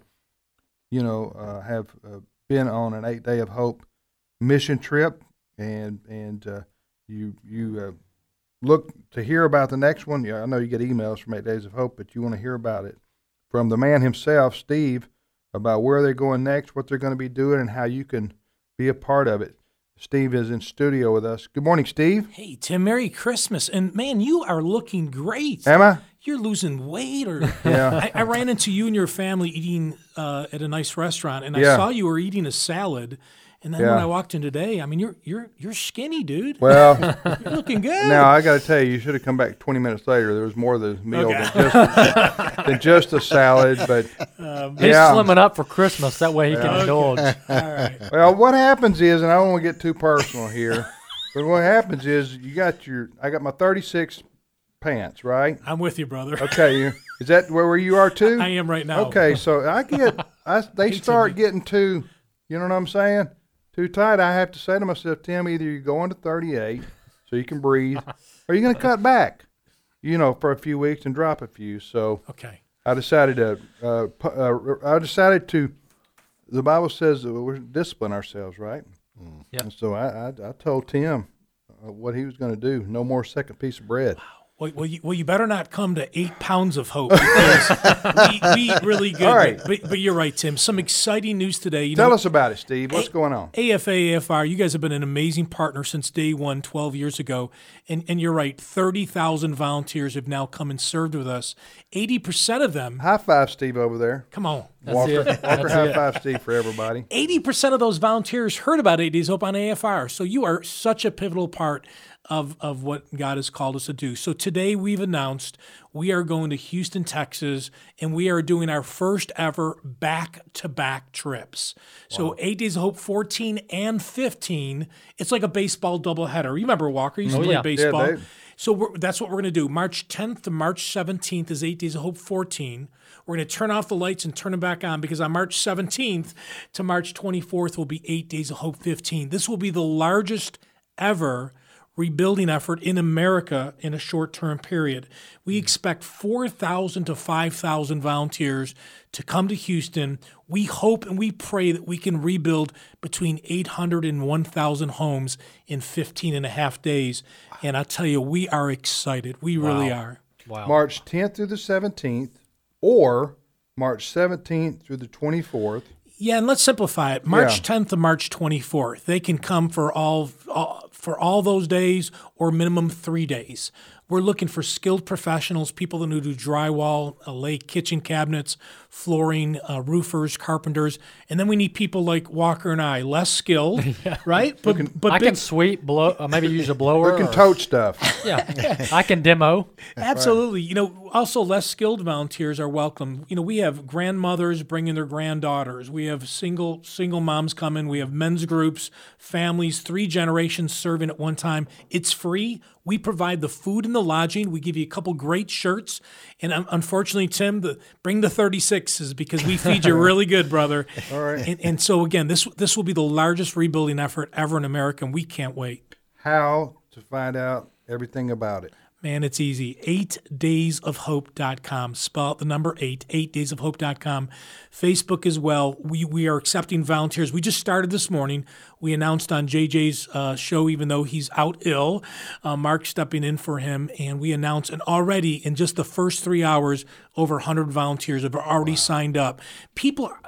you know, uh, have uh, been on an Eight Day of Hope mission trip, and and uh, you you uh, look to hear about the next one. Yeah, I know you get emails from Eight Days of Hope, but you want to hear about it from the man himself, Steve, about where they're going next, what they're going to be doing, and how you can be a part of it. Steve is in studio with us. Good morning, Steve. Hey, Tim, Merry Christmas. And, man, you are looking great. Am I? You're losing weight. Or Yeah. I, I ran into you and your family eating uh, at a nice restaurant, and Yeah. I saw you were eating a salad. And then Yeah. when I walked in today, I mean, you're you're you're skinny, dude. Well, You're looking good. now I got to tell you, you should have come back twenty minutes later. There was more of the meal Okay. than, just, than just a salad. But Um, He's Yeah. slimming up for Christmas. That way he can indulge. All right. well, what happens is, and I don't want to get too personal here, but what happens is you got your, I got my thirty-six pants, right? I'm with you, brother. Okay, you- is that where, where you are too? I am right now. Okay, so I get, I they start getting too, you know what I'm saying? Too tight. I have to say to myself, Tim, either you're going to thirty-eight so you can breathe, or you're going to cut back, you know, for a few weeks and drop a few. So Okay. I decided to, uh, pu- uh, I decided to, the Bible says that we're discipline ourselves, right? Yep. And so I, I, I told Tim uh, what he was going to do. No more second piece of bread. Well, well, you, well, you better not come to eight pounds of hope because we, we eat really good. All right. But, but you're right, Tim. Some exciting news today. You Tell know, us about it, Steve. What's A- going on? A F A, A F R, you guys have been an amazing partner since day one, twelve years ago. And and you're right, thirty thousand volunteers have now come and served with us. eighty percent of them, High five, Steve, over there. come on, That's Walker, it. Walker That's high it. five, Steve, for everybody. eighty percent of those volunteers heard about Eight Days Hope on A F R. So you are such a pivotal part of, of what God has called us to do. So today we've announced we are going to Houston, Texas, and we are doing our first ever back-to-back trips. So Eight Days of Hope fourteen and fifteen, it's like a baseball doubleheader. You remember, Walker? You used Oh, to play yeah. baseball. Yeah, they- So we're, that's what we're going to do. March tenth to March seventeenth is Eight Days of Hope fourteen. We're going to turn off the lights and turn them back on because on March seventeenth to March twenty-fourth will be Eight Days of Hope fifteen. This will be the largest ever rebuilding effort in America in a short-term period. We expect four thousand to five thousand volunteers to come to Houston. We hope and we pray that we can rebuild between eight hundred and one thousand homes in fifteen and a half days. And I tell you, we are excited. We really are. Wow. March tenth through the seventeenth, or March seventeenth through the twenty-fourth. Yeah, and let's simplify it. March Yeah. tenth to March twenty-fourth. They can come for all, all for all those days or minimum three days. We're looking for skilled professionals, people that know do drywall, uh, lay kitchen cabinets, flooring, uh, roofers, carpenters, and then we need people like Walker and I, less skilled, right? But but I big, can sweep, blow, uh, maybe use a blower. Who can or- tote stuff? Yeah, I can demo. Absolutely. You know, also less skilled volunteers are welcome. You know, we have grandmothers bringing their granddaughters. We have single single moms coming. We have men's groups, families, three generations serving at one time. It's free. We provide the food and the lodging. We give you a couple great shirts. And um, unfortunately, Tim, the, bring the thirty-sixes because we feed you really good, brother. All right. And, and so, again, this this will be the largest rebuilding effort ever in America, and we can't wait. How to find out everything about it? Man, it's easy. eight days of hope dot com. Spell out the number eight, eight days of hope dot com. Facebook as well. We we are accepting volunteers. We just started this morning. We announced on J J's uh, show, even though he's out ill, uh, Mark stepping in for him, and we announced, and already in just the first three hours, over one hundred volunteers have already signed up. People,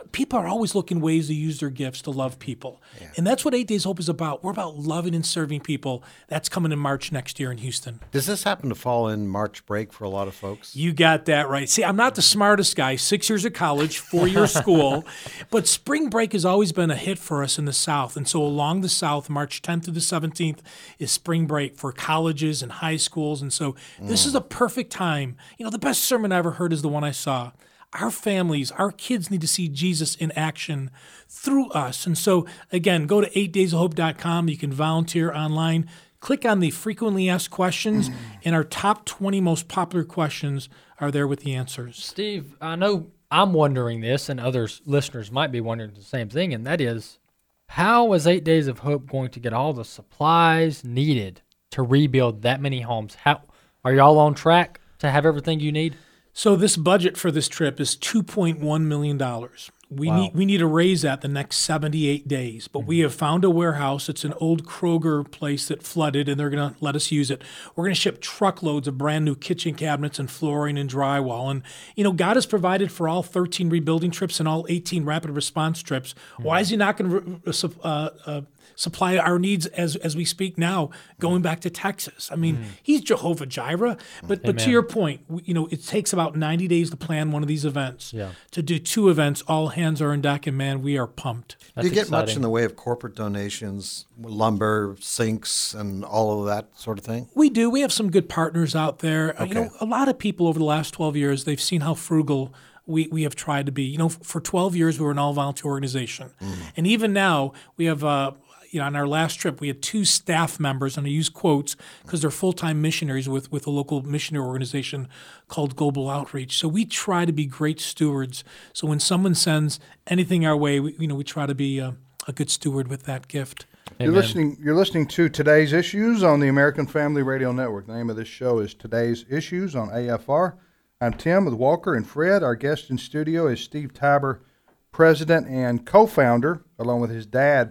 people are always looking ways to use their gifts to love people. Yeah. And that's what Eight Days of Hope is about. We're about loving and serving people. That's coming in March next year in Houston. Does this happen to fall in March break for a lot of folks? You got that right. See, I'm not the smartest guy. Six years of college, four years school. But spring break has always been a hit for us in the South. And so along the South, March tenth to the seventeenth is spring break for colleges and high schools. And so this mm. is a perfect time. You know, the best sermon I ever heard is the one I saw. Our families, our kids need to see Jesus in action through us. And so, again, go to eight days of hope dot com. You can volunteer online. Click on the frequently asked questions, and our top twenty most popular questions are there with the answers. Steve, I know I'm wondering this, and others listeners might be wondering the same thing, and that is, how is Eight Days of Hope going to get all the supplies needed to rebuild that many homes? How are y'all on track to have everything you need? So this budget for this trip is two point one million dollars. We wow. need we need to raise that the next seventy-eight days. But mm-hmm. we have found a warehouse. It's an old Kroger place that flooded, and they're going to let us use it. We're going to ship truckloads of brand new kitchen cabinets and flooring and drywall. And, you know, God has provided for all thirteen rebuilding trips and all eighteen rapid response trips. Mm-hmm. Why is he not going to uh, uh, supply our needs as as we speak now, going back to Texas? I mean, mm. he's Jehovah Jireh. But Amen. But to your point, you know, it takes about ninety days to plan one of these events. Yeah. To do two events, all hands are on deck, and man, we are pumped. That's do you get exciting. Much in the way of corporate donations, lumber, sinks, and all of that sort of thing? We do. We have some good partners out there. Okay. You know, a lot of people over the last twelve years, they've seen how frugal we, we have tried to be. You know, for twelve years, we were an all-volunteer organization. Mm. And even now, we have uh, you know, on our last trip, we had two staff members, and I use quotes because they're full-time missionaries with, with a local missionary organization called Global Outreach. So we try to be great stewards. So when someone sends anything our way, we, you know, we try to be a, a good steward with that gift. You're Amen. listening. You're listening to Today's Issues on the American Family Radio Network. The name of this show is Today's Issues on A F R. I'm Tim with Walker and Fred. Our guest in studio is Steve Tybor, president and co-founder, along with his dad,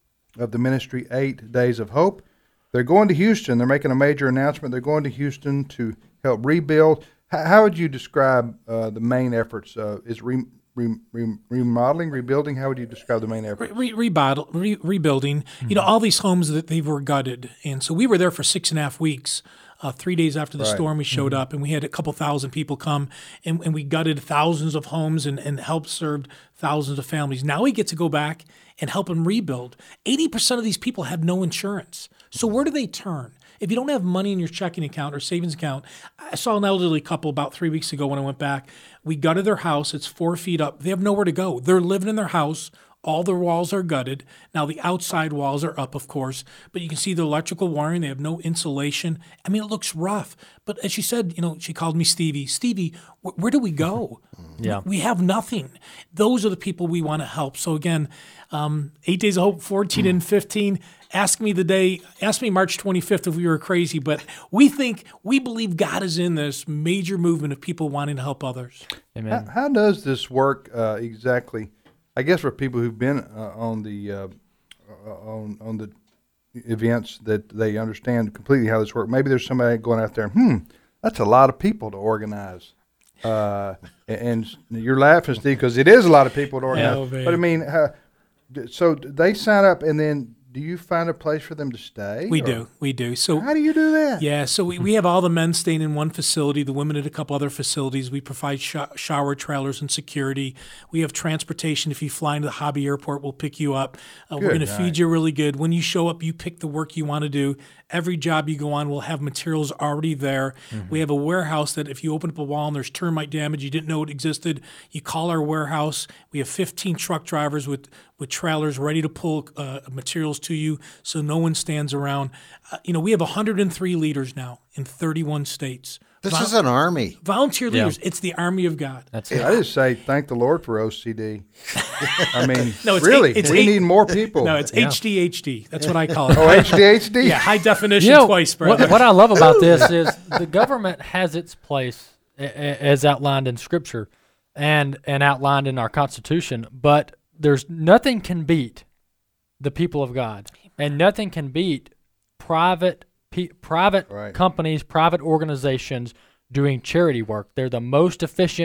of the ministry Eight Days of Hope. They're going to Houston. They're making a major announcement. They're going to Houston to help rebuild. How, how would you describe uh, the main efforts? Uh, is re, re, re, remodeling, rebuilding? How would you describe the main efforts? Re, re, rebottle, re, rebuilding. Mm-hmm. You know, all these homes that they were gutted. And so we were there for six and a half weeks. Uh, three days after the right. storm, we showed mm-hmm. up, and we had a couple thousand people come, and, and we gutted thousands of homes and, and helped serve thousands of families. Now we get to go back and help them rebuild. eighty percent of these people have no insurance. So where do they turn? If you don't have money in your checking account or savings account, I saw an elderly couple about three weeks ago when I went back. We gutted their house. It's four feet up. They have nowhere to go. They're living in their house. All the walls are gutted. Now, the outside walls are up, of course, but you can see the electrical wiring. They have no insulation. I mean, it looks rough. But as she said, you know, she called me Stevie. Stevie, wh- where do we go? Yeah. We have nothing. Those are the people we want to help. So, again, um, Eight Days of Hope, fourteen and fifteen. Ask me the day, ask me March twenty-fifth if we were crazy. But we think, we believe God is in this major movement of people wanting to help others. Amen. How, how does this work uh, exactly? I guess for people who've been uh, on the uh, on on the events, that they understand completely how this works. Maybe there's somebody going out there. Hmm, that's a lot of people to organize. Uh, and you're laughing, Steve, because it is a lot of people to organize. Yeah, but I mean, uh, so they sign up, and then do you find a place for them to stay? We or? do. We do. So how do you do that? Yeah, so we, we have all the men staying in one facility, the women at a couple other facilities. We provide sh- shower trailers and security. We have transportation. If you fly into the Hobby Airport, we'll pick you up. Uh, we're going to feed you really good. When you show up, you pick the work you want to do. Every job you go on will have materials already there. Mm-hmm. We have a warehouse that if you open up a wall and there's termite damage, you didn't know it existed, you call our warehouse. We have fifteen truck drivers with, with trailers ready to pull uh, materials to you so no one stands around. Uh, you know, we have one hundred three leaders now in thirty-one states. This Vol- is an army. Volunteer leaders. Yeah. It's the army of God. That's it. I just say thank the Lord for O C D. I mean, no, it's really, a, it's we a, need more people. No, it's yeah. H D H D. That's what I call it. Oh, H D H D? Yeah, high definition you know, twice, brother. What, what I love about this is the government has its place as outlined in Scripture and, and outlined in our Constitution, but there's nothing can beat the people of God, and nothing can beat private P- private right. companies, private organizations doing charity work. They're the most efficient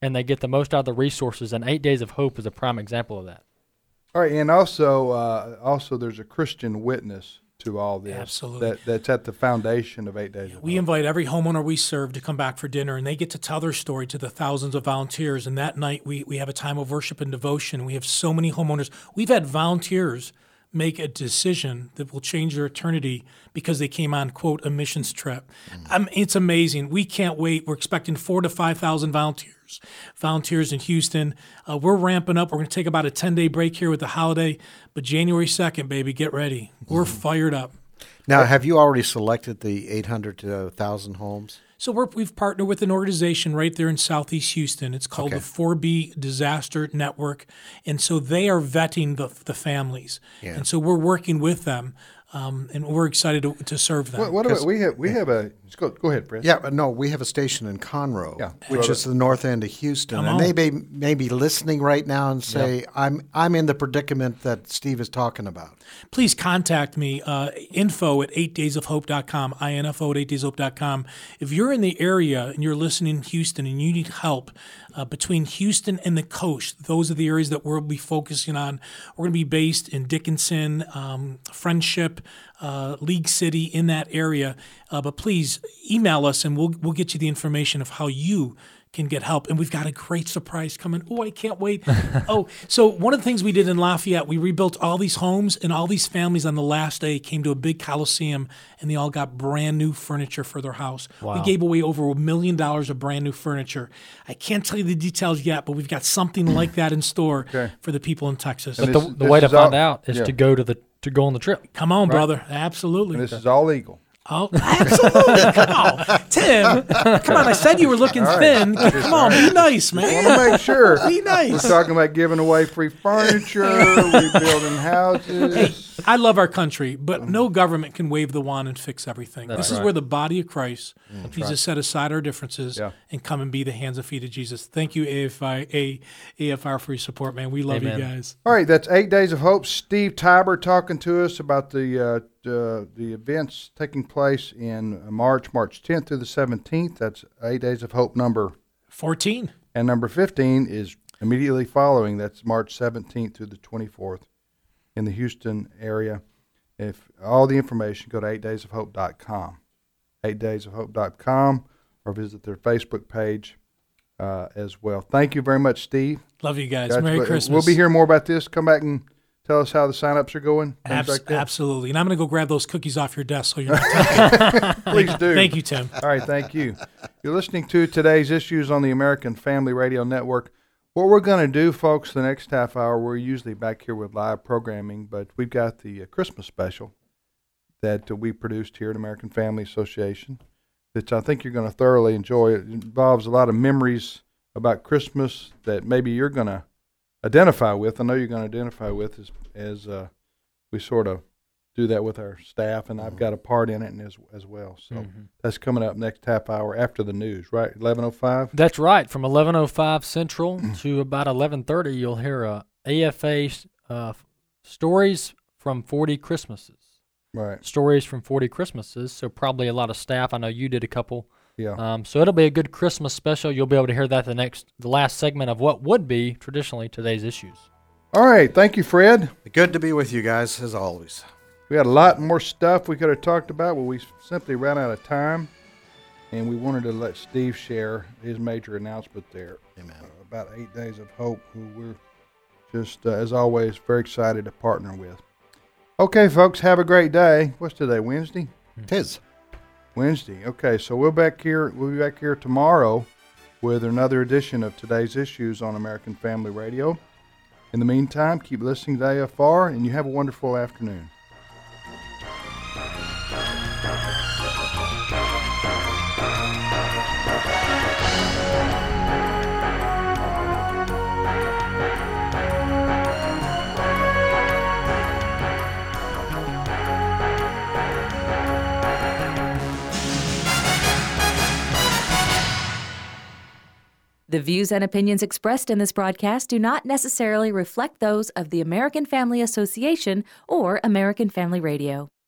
and they get the most out of the resources. And Eight Days of Hope is a prime example of that. All right, and also, uh, also there's a Christian witness to all this. Absolutely. That, that's at the foundation of Eight Days of We Hope. invite every homeowner we serve to come back for dinner, and they get to tell their story to the thousands of volunteers. And that night, we, we have a time of worship and devotion. We have so many homeowners. We've had volunteers make a decision that will change their eternity because they came on, quote, a missions trip. Mm. Um, it's amazing. We can't wait. We're expecting four to five thousand volunteers, volunteers in Houston. Uh, we're ramping up. We're going to take about a ten-day break here with the holiday, but January second, baby, get ready. We're mm. fired up. Now, have you already selected the eight hundred to one thousand homes? So we're, we've partnered with an organization right there in Southeast Houston. It's called Okay. the four B Disaster Network. And so they are vetting the, the families. Yeah. And so we're working with them, um, and we're excited to, to serve them. What, what about, we have, we have a, let's go, go ahead, Fred. Yeah, but no, we have a station in Conroe, Yeah. which So is the north end of Houston, Come and on. they may, may be listening right now and say, "I'm I'm in the predicament that Steve is talking about." Please contact me, uh, info at eight days of hope dot com, info at eight days of hope dot com. If you're in the area and you're listening in Houston and you need help uh, between Houston and the coast, those are the areas that we'll be focusing on. We're going to be based in Dickinson, um, Friendship, uh, League City, in that area. Uh, but please email us and we'll we'll get you the information of how you can get help. And we've got a great surprise coming. Oh, I can't wait. oh, so one of the things we did in Lafayette, we rebuilt all these homes, and all these families on the last day came to a big coliseum, and they all got brand new furniture for their house. Wow. We gave away over a million dollars of brand new furniture. I can't tell you the details yet, but we've got something like that in store Okay. for the people in Texas. But And the, this- the this way to is all- find out is yeah. to go to the to go on the trip. Come on, Right. brother. Absolutely. And this is all legal. Oh, absolutely. Come on. Tim, come on. I said you were looking All right. thin. Come on, be nice, man. I want to make sure. Be nice. We're talking about giving away free furniture, rebuilding houses. I love our country, but no government can wave the wand and fix everything. That's this is right. where the body of Christ Mm. needs to set aside our differences Yeah. and come and be the hands and feet of Jesus. Thank you, A F I, A, AFR, for your support, man. We love Amen. you guys. All right, that's Eight Days of Hope. Steve Tiber talking to us about the uh, uh, the events taking place in March, March tenth through the seventeenth. That's Eight Days of Hope number, fourteen. and number fifteen is immediately following. That's March seventeenth through the twenty-fourth in the Houston area. If all the information, go to eight days of hope dot com, eight days of hope dot com, or visit their Facebook page uh, as well. Thank you very much, Steve. Love you guys. Gotcha. Merry But Christmas. We'll be hearing more about this. Come back and tell us how the sign-ups are going. Things Abs- like that. Absolutely. And I'm going to go grab those cookies off your desk so you're not Please do. Thank you, Tim. All right, thank you. You're listening to Today's Issues on the American Family Radio Network. What we're going to do, folks, the next half hour, we're usually back here with live programming, but we've got the uh, Christmas special that uh, we produced here at American Family Association that I think you're going to thoroughly enjoy. It involves a lot of memories about Christmas that maybe you're going to identify with. I know you're going to identify with as, as uh, we sort of do that with our staff, and I've got a part in it and as, as well. So Mhm. that's coming up next half hour after the news, right? eleven oh five? That's right. From eleven oh five Central to about eleven thirty, you'll hear uh, A F A uh, stories from forty Christmases. Right. Stories from forty Christmases. So probably a lot of staff. I know you did a couple. Yeah. Um, so it'll be a good Christmas special. You'll be able to hear that the next, the last segment of what would be traditionally Today's Issues. All right. Thank you, Fred. Good to be with you guys, as always. We had a lot more stuff we could have talked about, but we simply ran out of time, and we wanted to let Steve share his major announcement there. Amen. Uh, about Eight Days of Hope, who we're just, uh, as always, very excited to partner with. Okay, folks, have a great day. What's today, Wednesday? Tis. Wednesday. Okay, so we'll back here. We'll be back here tomorrow with another edition of Today's Issues on American Family Radio. In the meantime, keep listening to A F R, and you have a wonderful afternoon. The views and opinions expressed in this broadcast do not necessarily reflect those of the American Family Association or American Family Radio.